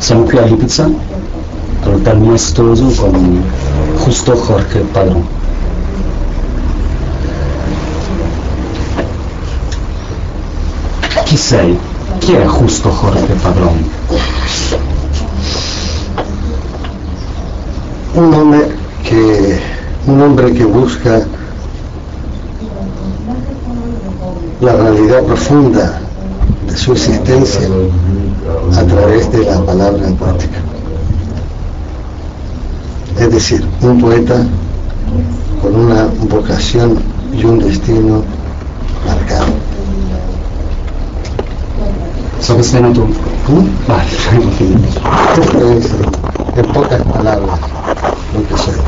Siamo qui a Ibiza, dal maestoso con Justo Jorge Padrón. Chi sei? Chi è Justo Jorge Padrón? Un hombre que busca la realidad profunda de su existencia a través de la palabra poética. Es decir, un poeta con una vocación y un destino marcado. So che sei nato. Vai, Esto es, en pocas palabras, lo que soy.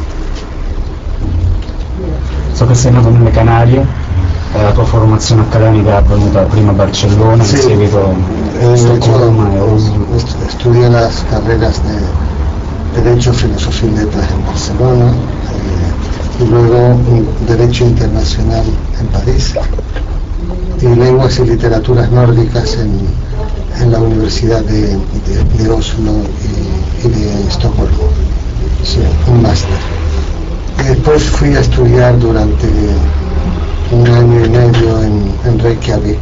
So che sei nato nelle Canarie, la tua formazione accademica è avvenuta prima a Barcellona, Sí, in seguito a Stoccolma e Oslo. Estudié las carreras de Derecho, Filosofía y Letras en Barcelona y luego Derecho Internacional en París y Lenguas y Literaturas Nórdicas en la Universidad de Oslo y de Estocolmo. Sí, un máster. Y después fui a estudiar durante un año y medio en Reykjavik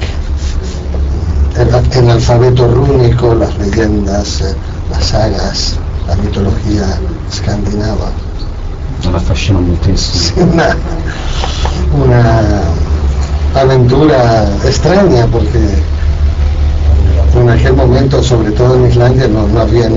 el alfabeto rúnico, las leyendas, las sagas, la mitología escandinava. Me affascina moltissimo. Sí, una aventura extraña porque en aquel momento, sobre todo en Islandia, no había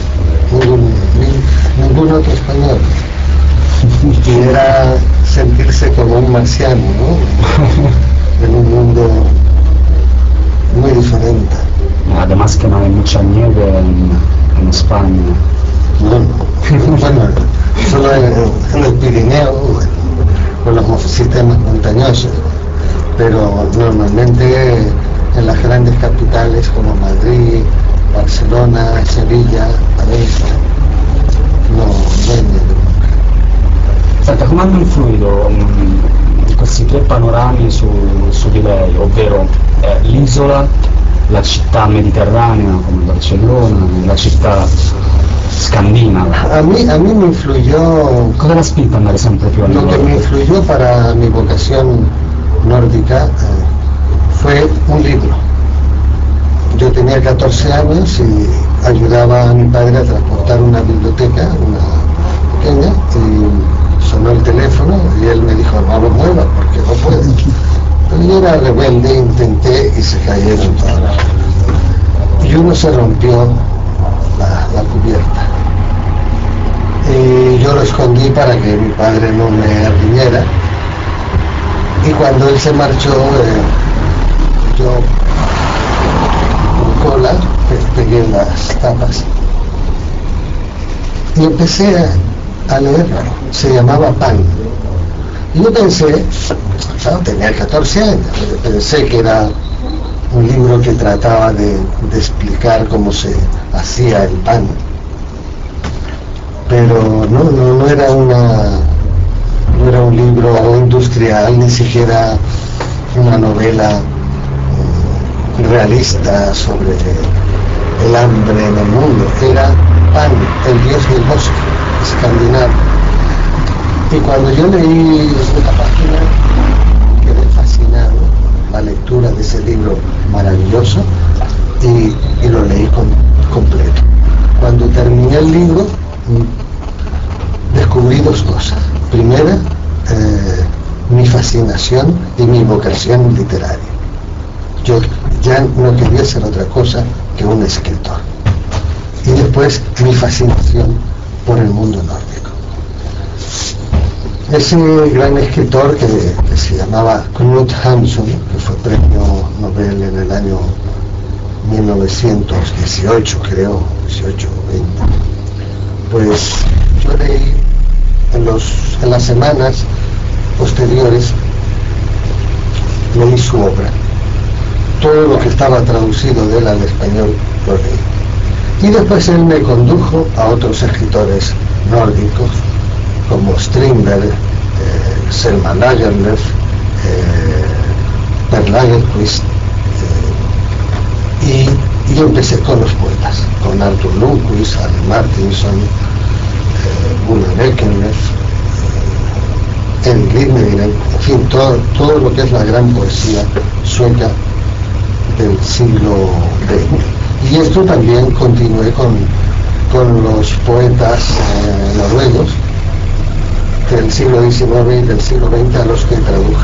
ningún otro español. Y era sentirse como un marciano, ¿no? En un mundo muy diferente. Además que no hay mucha nieve en España. No, bueno, solo en el Pirineo, con los sistemas montañosos, pero normalmente en las grandes capitales como Madrid, Barcellona, Sevilla, Valencia, no hay nieve. Senta, come hanno influito questi tre panorami su di lei, ovvero l'isola, la città mediterranea come Barcellona, la città scandinava? A mí me influyó, Cosa l'ha spinta ad andare sempre più a lo que nord? me influyó para mi vocación nórdica fue un libro. Yo tenía 14 años y ayudaba a mi padre a transportar una biblioteca, una pequeña, y sonó el teléfono y él me dijo, no lo muevas porque no puedes. Pero yo era rebelde, intenté y se cayeron todas. Y uno se rompió la cubierta. Y yo lo escondí para que mi padre no me riñera. Y cuando él se marchó, yo con cola pegué las tapas y empecé a leerlo. Se llamaba Pan. Y yo pensé, claro, tenía 14 años, pensé que era un libro que trataba de explicar cómo se hacía el pan. Pero no era un libro industrial, ni siquiera una novela realista sobre el hambre en el mundo. Era Pan, el dios del bosque, escandinavo. Y cuando yo leí esta página, quedé fascinado, la lectura de ese libro maravilloso, y lo leí completo. Cuando terminé el libro, descubrí dos cosas. Primera, mi fascinación y mi vocación literaria. Yo ya no quería ser otra cosa que un escritor. Y después, mi fascinación por el mundo nórdico. Ese gran escritor que se llamaba Knut Hamsun, que fue premio Nobel en el año 1918, creo, 18 o 20, pues yo leí en las semanas posteriores, leí su obra. Todo lo que estaba traducido de él al español lo leí. Y después él me condujo a otros escritores nórdicos, como Strindberg, Selma Lagerlöf, Per Lagerkvist, Y empecé con los poetas, con Arthur Lundquist, Harry Martinson, Gunnar Eckerlef, Henrik Lidnerinen, en fin, todo lo que es la gran poesía sueca del siglo XX. Y esto también continué con los poetas noruegos del siglo XIX y del siglo XX a los que traduje.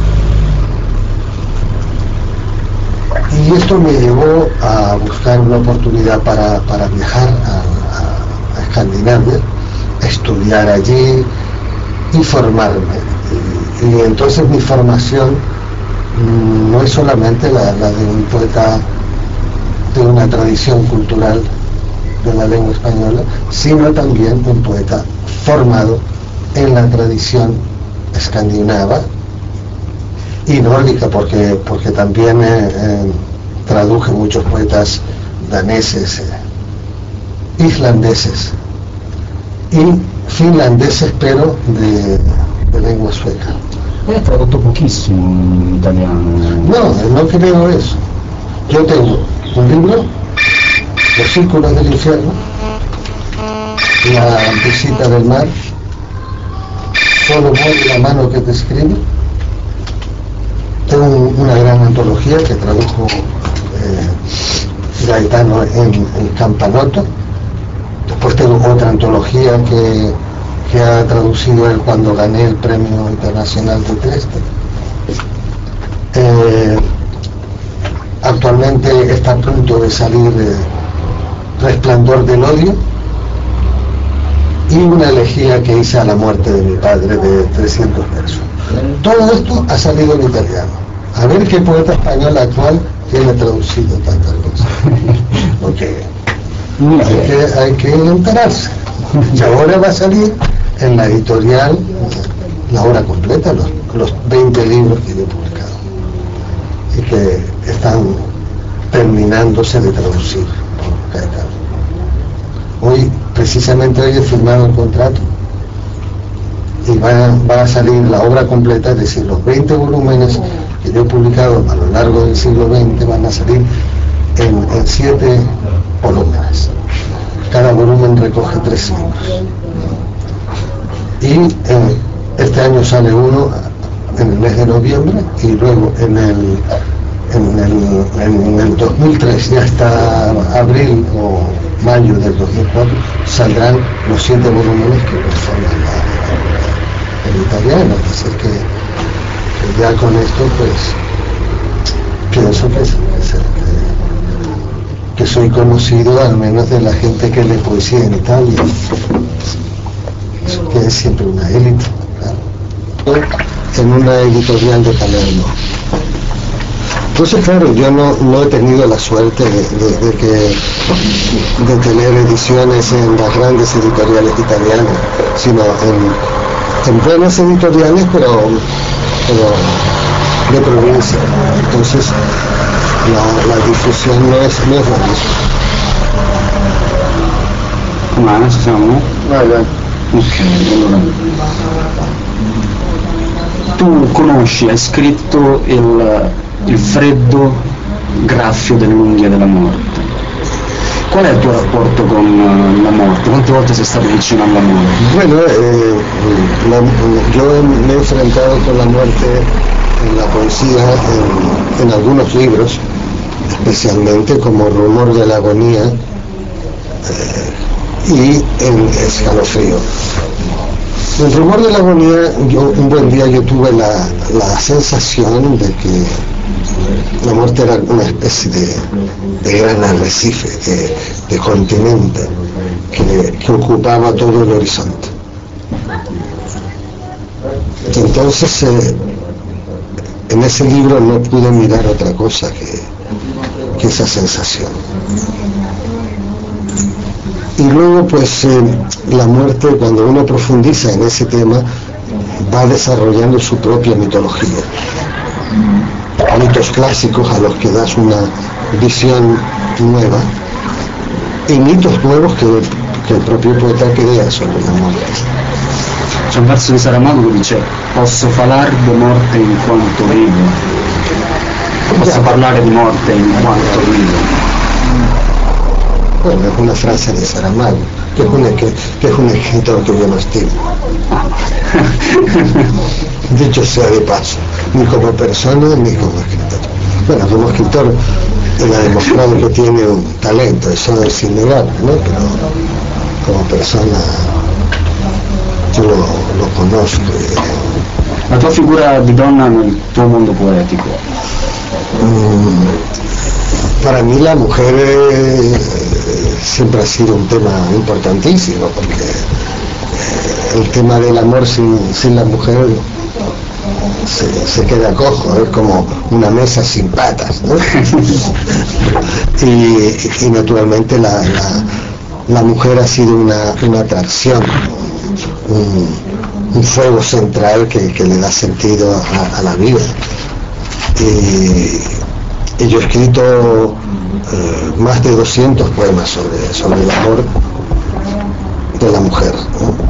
Y esto me llevó a buscar una oportunidad para viajar a Escandinavia, estudiar allí y formarme. Y entonces mi formación no es solamente la de un poeta de una tradición cultural de la lengua española, sino también un poeta formado en la tradición escandinava y nórdica, porque también traduje muchos poetas daneses, islandeses y finlandeses, pero de lengua sueca. Hai tradotto pochissimo in italiano. No creo eso. Yo tengo un libro, Los Círculos del Infierno, La Visita del Mar, Solo muere la mano que te escribe. Tengo una gran antología que tradujo Gaetano en Campanoto. Después tengo otra antología que ha traducido él cuando gané el Premio Internacional de Trieste. Actualmente está a punto de salir Resplandor del Odio y una elegía que hice a la muerte de mi padre de 300 versos. Todo esto ha salido en italiano. A ver qué poeta español actual tiene traducido tantas cosas. Porque hay que enterarse. Y ahora va a salir en la editorial la obra completa, los 20 libros que yo he publicado y que están terminándose de traducir por Gaetano. Precisamente hoy he firmado el contrato y va a salir la obra completa, es decir, los 20 volúmenes que yo he publicado a lo largo del siglo XX van a salir en 7 volúmenes. Cada volumen recoge 3 libros. Y este año sale uno en el mes de noviembre y luego en el 2003, ya hasta abril o mayo del 2004, saldrán los 7 volúmenes que conforman el italiano. Así que ya con esto pues pienso que soy conocido al menos de la gente que lee poesía en Italia, que es siempre una élite, claro. En una editorial de Palermo. Entonces, claro, yo no he tenido la suerte de tener ediciones en las grandes editoriales italianas, sino en buenas editoriales, pero de provincia. Entonces, la difusión no es la misma. Ma ci siamo? Vai. Ok, allora. Tu conosci, hai scritto il freddo graffio dell'unghia della morte. Qual è il tuo rapporto con la morte? Quante volte sei stato vicino alla morte? Bueno, yo me he enfrentado con la muerte en la poesía, en algunos libros, especialmente como Rumor de la Agonía y en Escalofrío. En Rumor de la Agonía, un buen día yo tuve la sensación de que la muerte era una especie de gran arrecife, de continente que ocupaba todo el horizonte. Entonces, en ese libro no pude mirar otra cosa que esa sensación. Y luego, pues, la muerte, cuando uno profundiza en ese tema, va desarrollando su propia mitología. Mitos clásicos a los que das una visión nueva y mitos nuevos que el propio poeta crea sobre la muerte. C'è un verso di Saramago che dice: posso falar di morte in quanto vivo, posso parlare di morte in quanto vivo. Bueno, es una frase de Saramago, que es un escritor que yo no estimo. Dicho sea de paso, ni como persona ni como escritor. Bueno, como escritor él ha demostrado que tiene un talento, eso es innegable, ¿no? Pero como persona yo lo conozco. La tua figura di donna nel tuo mondo poetico? Para mí la mujer siempre ha sido un tema importantísimo, porque el tema del amor sin la mujer se queda cojo, es como una mesa sin patas, ¿no? y naturalmente la mujer ha sido una atracción, un fuego central que le da sentido a la vida. Y yo he escrito más de 200 poemas sobre el amor de la mujer, ¿no?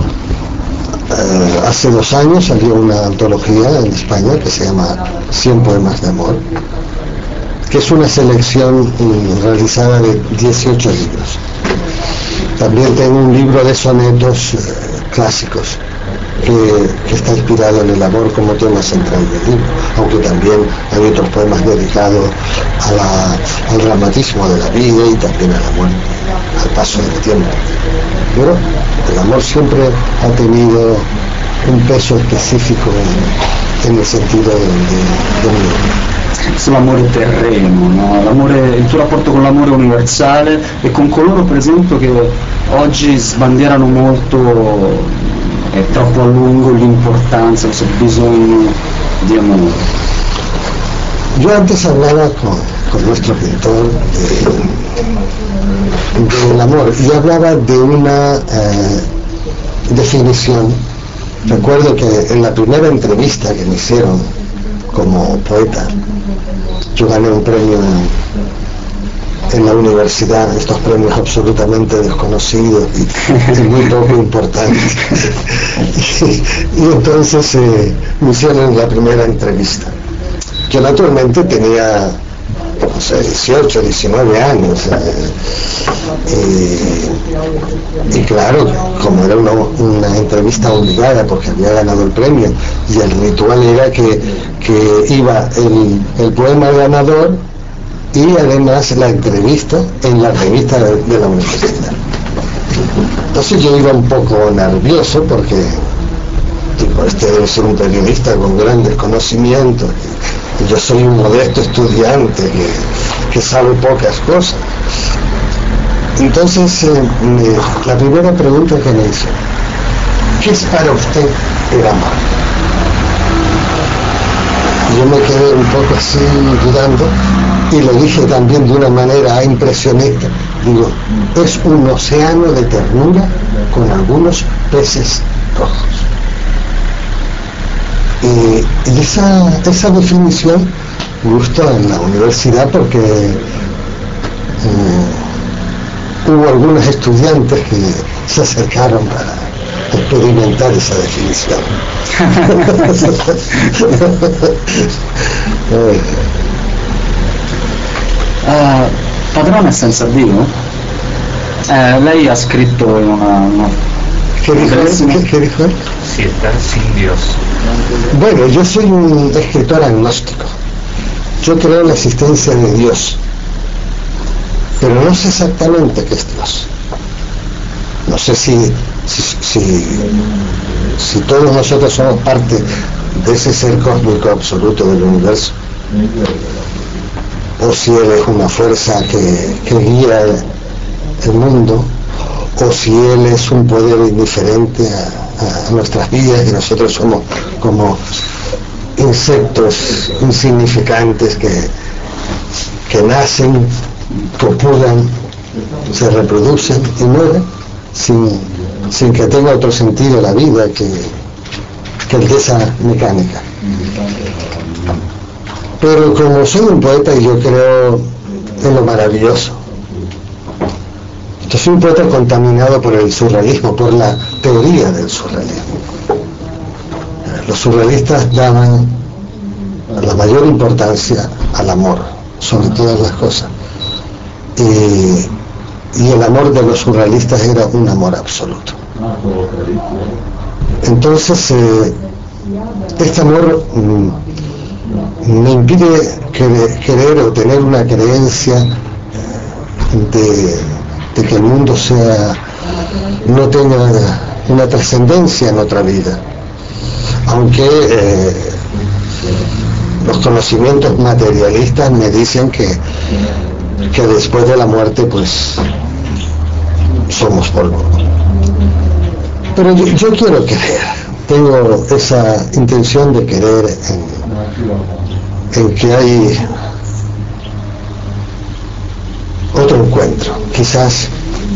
Hace 2 años salió una antología en España que se llama 100 poemas de amor, que es una selección realizada de 18 libros. También tengo un libro de sonetos clásicos que está inspirado en el amor como tema central del libro, aunque también hay otros poemas dedicados al dramatismo de la vida y también a la muerte, al paso del tiempo. Pero el amor siempre ha tenido un peso específico en el sentido del mio. Sull'amore terreno, no? Il tuo rapporto con l'amore universale e con coloro per esempio che oggi sbandierano molto, è troppo a lungo, l'importanza, questo bisogno di amore. Yo antes hablaba con nuestro pintor del amor y hablaba de una definición. Recuerdo que en la primera entrevista que me hicieron como poeta, yo gané un premio en la universidad, estos premios absolutamente desconocidos y muy poco importantes. y entonces me hicieron la primera entrevista. Yo naturalmente tenía, no sé, 18, 19 años. Y claro, como era una entrevista obligada porque había ganado el premio, y el ritual era que iba el poema ganador y además la entrevista en la revista de la universidad. Entonces yo iba un poco nervioso porque digo, este debe ser un periodista con grandes conocimientos y yo soy un modesto estudiante que sabe pocas cosas. Entonces la primera pregunta que me hizo: ¿qué es para usted el amor? Y yo me quedé un poco así dudando y lo dije también de una manera impresionista. Digo, es un océano de ternura con algunos peces rojos. Y esa definición gustó en la universidad porque hubo algunos estudiantes que se acercaron para experimentar esa definición. Padrone senza Dio? Lei ha scritto in una ¿Qué dijo él? Si estás sin Dios. Bueno, yo soy un escritor agnóstico. Yo creo en la existencia de Dios, pero no sé exactamente qué es Dios. No sé si todos nosotros somos parte de ese ser cósmico absoluto del universo, o si Él es una fuerza que guía el mundo, o si Él es un poder indiferente a nuestras vidas y nosotros somos como insectos insignificantes que nacen, copulan, se reproducen y mueren sin que tenga otro sentido la vida que el de esa mecánica. Pero como soy un poeta y yo creo en lo maravilloso, yo soy un poeta contaminado por el surrealismo, por la teoría del surrealismo. Los surrealistas daban la mayor importancia al amor, sobre todas las cosas. y el amor de los surrealistas era un amor absoluto. Entonces, este amor me impide creer o tener una creencia de que el mundo no tenga una trascendencia en otra vida, aunque los conocimientos materialistas me dicen que después de la muerte pues somos polvo. Pero yo quiero creer, tengo esa intención de creer en que hay otro encuentro, quizás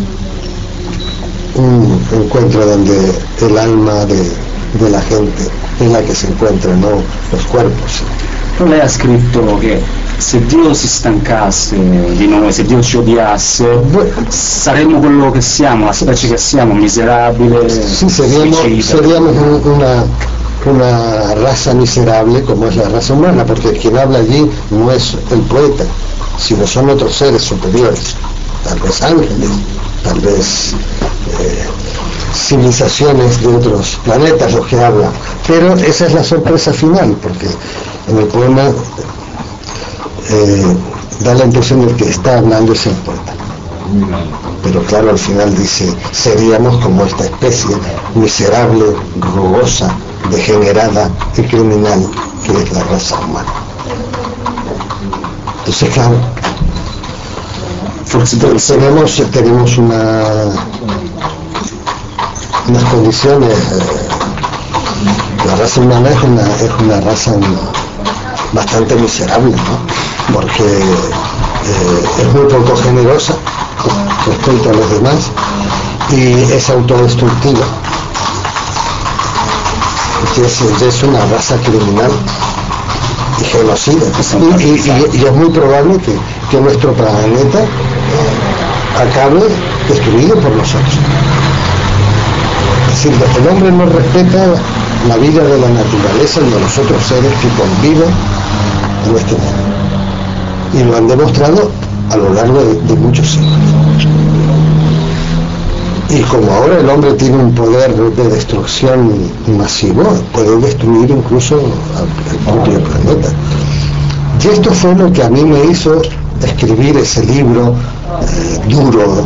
un encuentro donde el alma de la gente es la che si encuentra, no los cuerpos. Lei ha scritto che se Dio si stancasse di noi, se Dio ci odiasse, saremmo quello che siamo, la specie che siamo, miserabile, sí, seríamos una raza miserable como es la raza humana, porque quien habla allí no es el poeta, sino son otros seres superiores, tal vez ángeles, tal vez civilizaciones de otros planetas los que hablan, pero esa es la sorpresa final, porque en el poema da la impresión de que está hablando ese poeta, pero claro, al final dice, seríamos como esta especie miserable, rugosa, degenerada y criminal que es la raza humana. Entonces, claro, tenemos unas condiciones. La raza humana es una raza bastante miserable, ¿no? Porque es muy poco generosa respecto a los demás y es autodestructiva. Es una raza criminal y genocida, y es muy probable que nuestro planeta acabe destruido por nosotros. Es decir, el hombre no respeta la vida de la naturaleza y de los otros seres que conviven en este mundo, y lo han demostrado a lo largo de muchos siglos. Y como ahora el hombre tiene un poder de destrucción masivo, puede destruir incluso el propio planeta. Y esto fue lo que a mí me hizo escribir ese libro duro,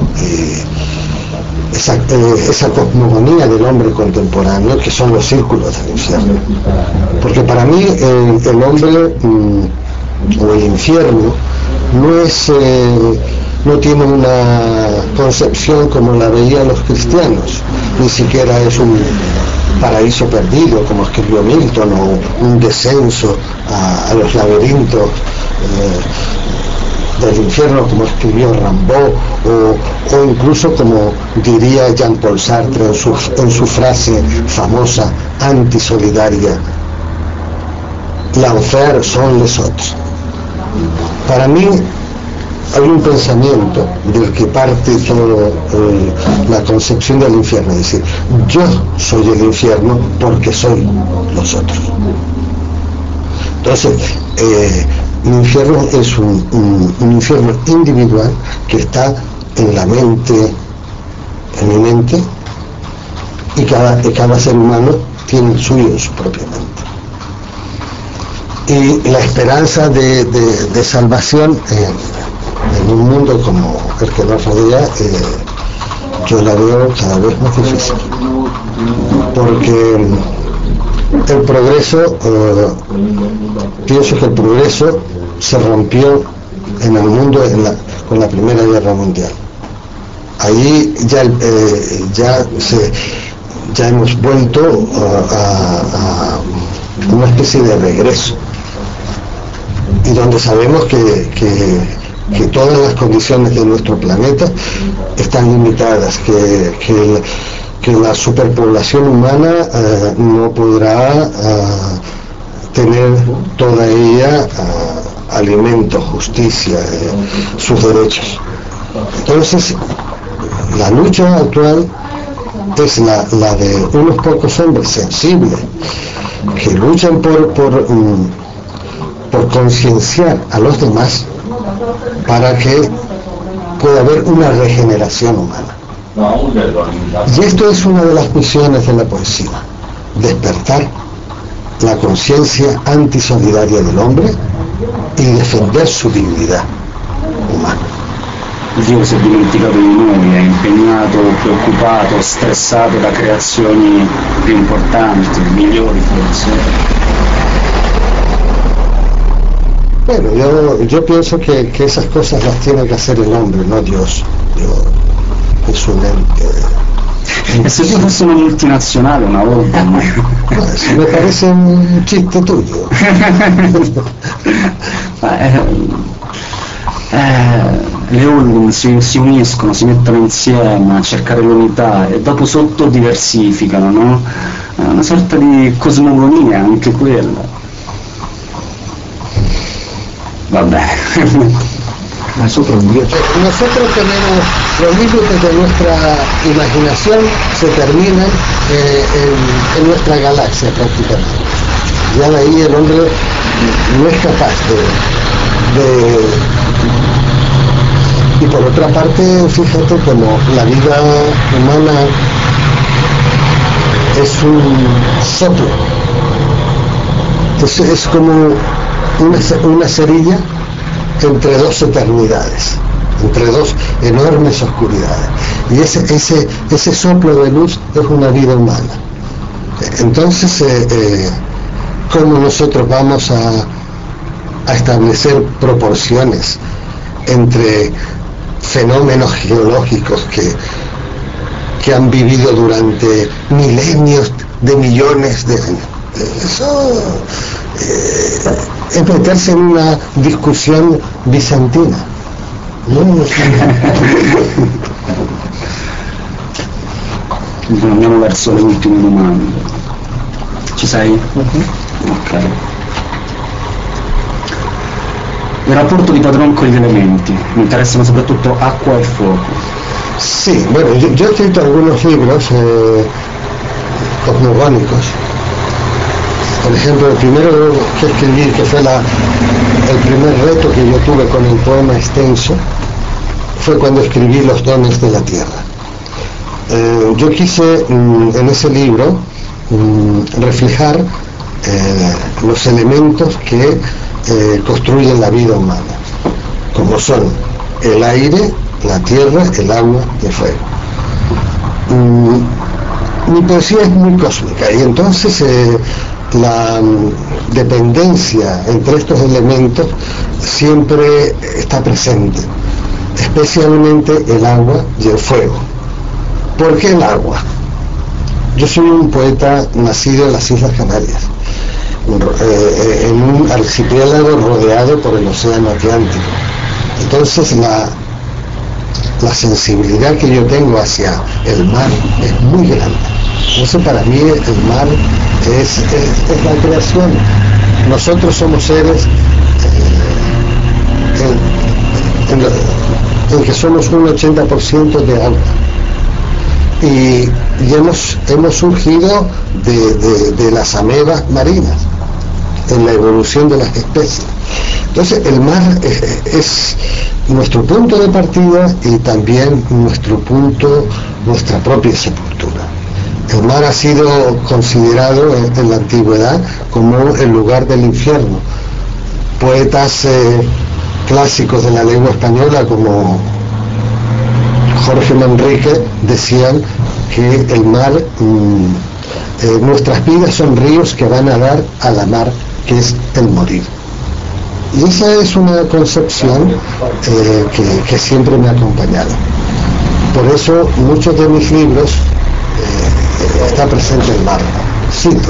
esa cosmogonía del hombre contemporáneo, que son los círculos del infierno. Porque para mí el hombre o el infierno no tiene una concepción como la veían los cristianos, ni siquiera es un paraíso perdido como escribió Milton, o un descenso a los laberintos del infierno como escribió Rimbaud, o incluso como diría Jean-Paul Sartre en su frase famosa antisolidaria, l'enfer sont les autres. Para mí hay un pensamiento del que parte toda la concepción del infierno, es decir, yo soy el infierno porque soy los otros. Entonces, un infierno es un infierno individual que está en la mente, en mi mente, y cada ser humano tiene el suyo en su propia mente. Y la esperanza de salvación en un mundo como el que nos rodea, yo la veo cada vez más difícil, porque el progreso, pienso que el progreso se rompió en el mundo con la Primera Guerra Mundial. Ahí ya hemos vuelto a una especie de regreso, y donde sabemos que todas las condiciones de nuestro planeta están limitadas, que la superpoblación humana no podrá tener toda ella alimento, justicia, sus derechos. Entonces, la lucha actual es la de unos pocos hombres sensibles que luchan por concienciar a los demás para que puede haber una regeneración humana. Y esto es una de las misiones de la poesía: despertar la conciencia antisolidaria del hombre y defender su dignità umana. Dio si è dimenticato di noi, è impegnato, preoccupato, stressato da creazioni più importanti, migliori forse. Bueno, yo pienso que esas cosas las tiene que hacer el hombre, no Dios. Dios es un ente. E se tu fossi una multinazionale una volta? Eso me parece un chiste tuyo. Le holding si uniscono, si mettono insieme a cercare l'unità e dopo sottodiversificano, no? È una sorta di cosmogonia anche quella. Vabbè. Nosotros tenemos los límites de nuestra imaginación, se terminan en nuestra galaxia prácticamente. Ya de ahí el hombre no es capaz y por otra parte, fíjate como la vida humana es un soplo, es como una cerilla entre dos eternidades, entre dos enormes oscuridades, y ese soplo de luz es una vida humana. Entonces, ¿cómo nosotros vamos a establecer proporciones entre fenómenos geológicos que han vivido durante milenios de millones de años? Eso es meterse en una discusione bizantina. Andiamo verso le ultime domande. Ci sei? Ok. Il rapporto di Padrón con gli elementi, mi interessano soprattutto acqua e fuoco. Sí, bueno, yo he escrito algunos libros cosmogónicos. Por ejemplo, el primero que escribí, que fue el primer reto que yo tuve con el poema extenso, fue cuando escribí Los dones de la tierra. Yo quise en ese libro reflejar los elementos que construyen la vida humana, como son el aire, la tierra, el agua y el fuego. Mi poesía es muy cósmica y entonces la dependencia entre estos elementos siempre está presente, especialmente el agua y el fuego. ¿Por qué el agua? Yo soy un poeta nacido en las Islas Canarias, en un archipiélago rodeado por el océano Atlántico. Entonces la sensibilidad que yo tengo hacia el mar es muy grande. Entonces para mí el mar es la creación. Nosotros somos seres en que somos un 80% de agua. Y hemos surgido de las amebas marinas en la evolución de las especies. Entonces el mar es nuestro punto de partida y también nuestra propia sepultura. El mar ha sido considerado en la antigüedad como el lugar del infierno. Poetas clásicos de la lengua española como Jorge Manrique decían que el mar, nuestras vidas son ríos que van a dar a la mar, que es el morir. Y esa es una concepción que siempre me ha acompañado. Por eso muchos de mis libros está presente el mar. Cito,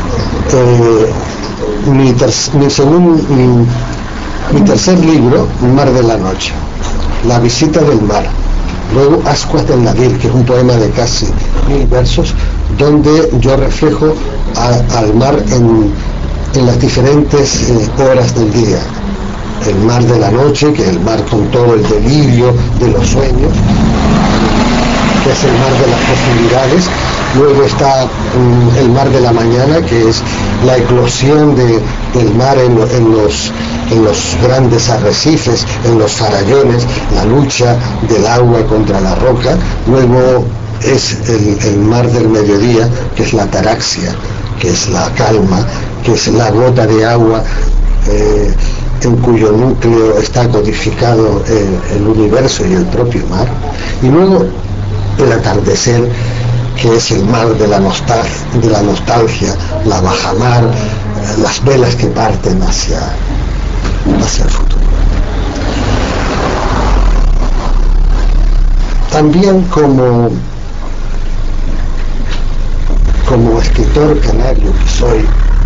mi tercer libro, Mar de la Noche, La visita del mar. Luego Ascuas del Navir, que es un poema de casi 1000 versos, donde yo reflejo al mar en las diferentes horas del día. El mar de la noche, que es el mar con todo el delirio de los sueños, que es el mar de las profundidades. Luego está el mar de la mañana, que es la eclosión del mar en los grandes arrecifes, en los farallones, la lucha del agua contra la roca. Luego es el mar del mediodía, que es la ataraxia, que es la calma, que es la gota de agua en cuyo núcleo está codificado el universo y el propio mar. Y luego el atardecer, que es el mar de la nostalgia, la bajamar, las velas que parten hacia el futuro. También como escritor canario que soy,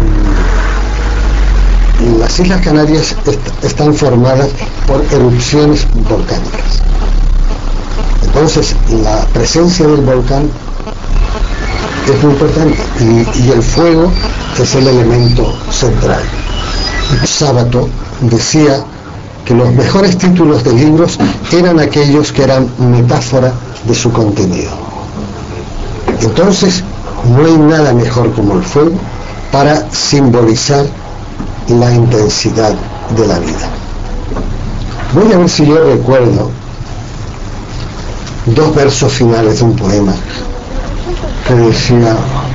las Islas Canarias están formadas por erupciones volcánicas. Entonces, la presencia del volcán es muy importante y el fuego es el elemento central. Sábato decía que los mejores títulos de libros eran aquellos que eran metáfora de su contenido. Entonces, no hay nada mejor como el fuego para simbolizar la intensidad de la vida. Voy a ver si yo recuerdo dos versos finales de un poema que decía: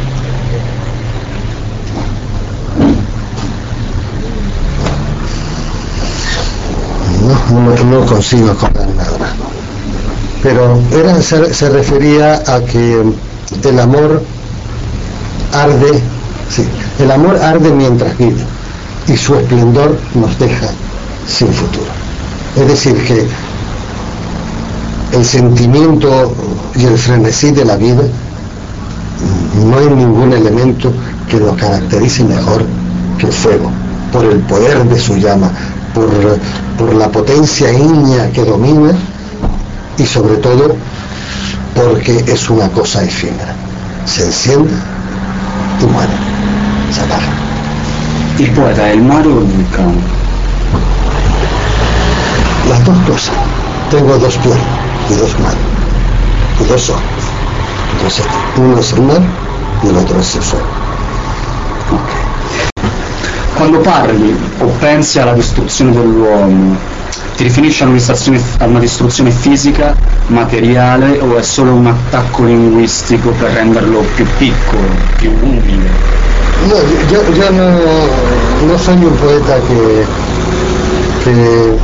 no consigo acordarme ahora, pero se refería a que el amor arde, sí, el amor arde mientras vive y su esplendor nos deja sin futuro. Es decir, que el sentimiento y el frenesí de la vida, no hay ningún elemento que lo caracterice mejor que el fuego, por el poder de su llama, por la potencia ígnea que domina y sobre todo porque es una cosa efímera. Se enciende y muere, se apaga. ¿Il poeta è il mare o il vulcano? Las dos cosas. Tengo dos pies y dos manos y dos ojos. Entonces, uno es el mar y el otro es il fuego. Ok. Quando parli o pensi alla distruzione dell'uomo, ti riferisci a una distruzione fisica, materiale, o è solo un attacco linguistico per renderlo più piccolo, più umile? No, yo no soy un poeta que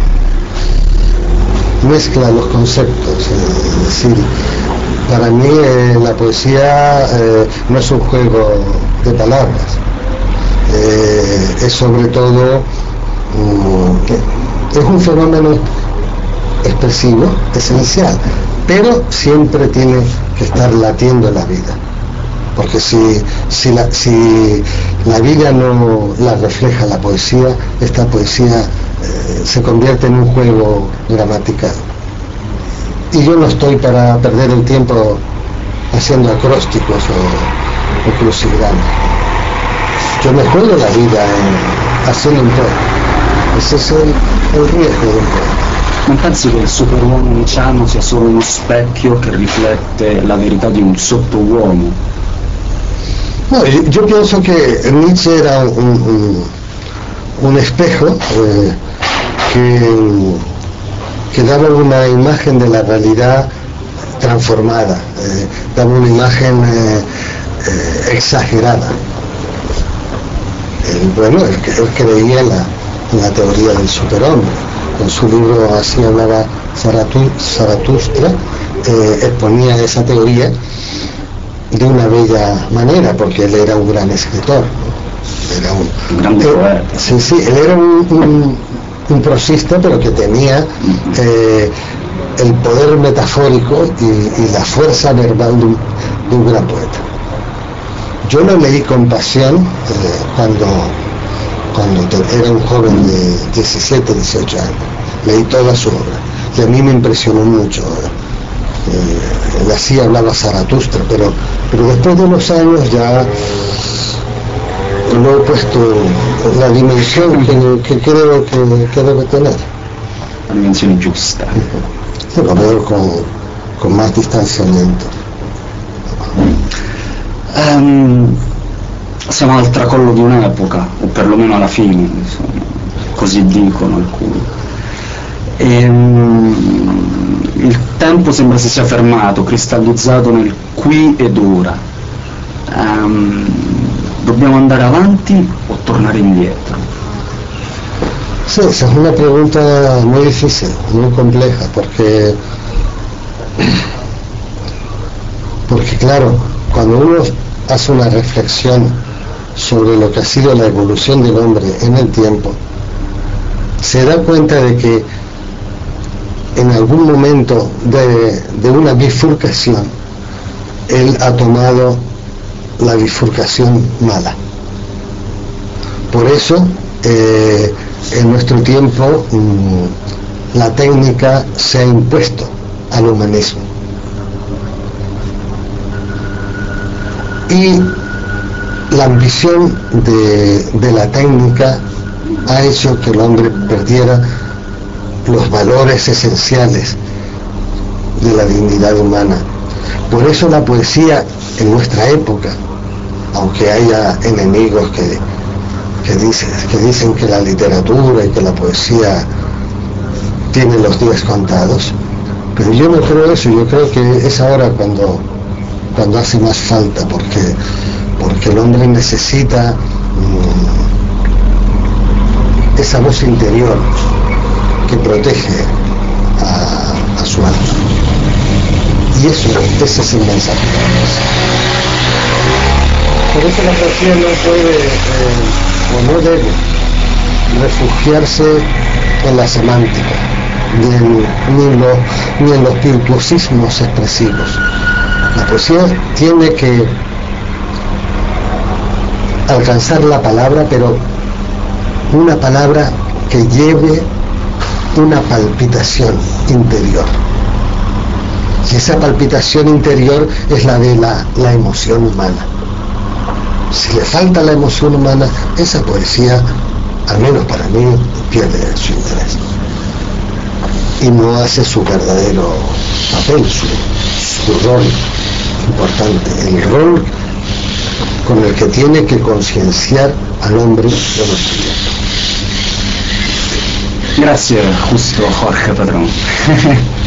mezcla los conceptos. Es decir, para mí la poesía no es un juego de palabras. Es sobre todo es un fenómeno expresivo, esencial, pero siempre tiene que estar latiendo la vida, porque si la vida no la refleja la poesía, esta poesía se convierte en un juego gramatical. Y yo no estoy para perder el tiempo haciendo acrósticos o crucigramas. Yo me juego la vida haciendo un poema. Ese es el riesgo de un poema. Non pensi che il superuomo nietzscheano sia solo uno specchio che riflette la verità di un sottouomo? No, yo pienso que Nietzsche era un espejo que daba una imagen de la realidad transformada, daba una imagen exagerada. Él creía en la teoría del superhombre. En su libro, así hablaba Zaratustra, exponía esa teoría de una bella manera, porque él era un gran escritor, ¿no? Era un gran poeta. Sí, él era un prosista, pero que tenía el poder metafórico y la fuerza verbal de un gran poeta. Yo lo leí con pasión cuando era un joven de 17, 18 años. Leí toda su obra y a mí me impresionó mucho. Así hablaba Zaratustra, pero después de unos años ya lo he puesto la dimensión que creo que debe tener. La dimensione giusta. Yo lo veo con más distanziamento. Siamo al tracollo di un'epoca, o perlomeno alla fine, insomma, così dicono alcuni. Il tempo sembra si sia fermato, cristallizzato nel qui ed ora. Dobbiamo andare avanti o tornare indietro? Sí, esa es una pregunta muy difícil, muy compleja, porque claro, cuando uno hace una reflexión sobre lo que ha sido la evolución del hombre en el tiempo, se da cuenta de que en algún momento de una bifurcación, él ha tomado la bifurcación mala. Por eso, en nuestro tiempo, la técnica se ha impuesto al humanismo. Y la ambición de la técnica ha hecho que el hombre perdiera los valores esenciales de la dignidad humana. Por eso la poesía en nuestra época, aunque haya enemigos que dicen que la literatura y que la poesía tiene los días contados, pero yo no creo eso. Yo creo que es ahora cuando hace más falta, porque el hombre necesita esa voz interior que protege a su alma. Y ese es el mensaje. Por eso la poesía no puede o no debe refugiarse en la semántica, ni en los virtuosismos expresivos. La poesía tiene que alcanzar la palabra, pero una palabra que lleve una palpitación interior. Y esa palpitación interior es la de la emoción humana. Si le falta la emoción humana, esa poesía, al menos para mí, pierde su interés y no hace su verdadero papel, su rol importante, el rol con el que tiene que concienciar al hombre de nuestro tiempo. Grazie, Justo Jorge Padrón.